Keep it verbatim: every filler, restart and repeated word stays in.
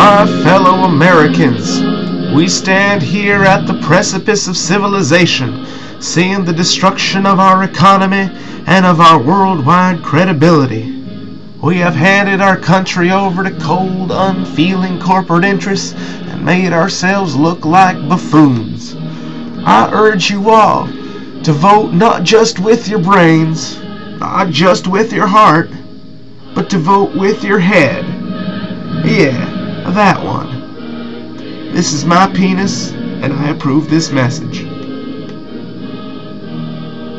My fellow Americans, we stand here at the precipice of civilization, seeing the destruction of our economy and of our worldwide credibility. We have handed our country over to cold, unfeeling corporate interests and made ourselves look like buffoons. I urge you all to vote not just with your brains, not just with your heart, but to vote with your head. Yeah, that one. This is my penis, and I approve this message.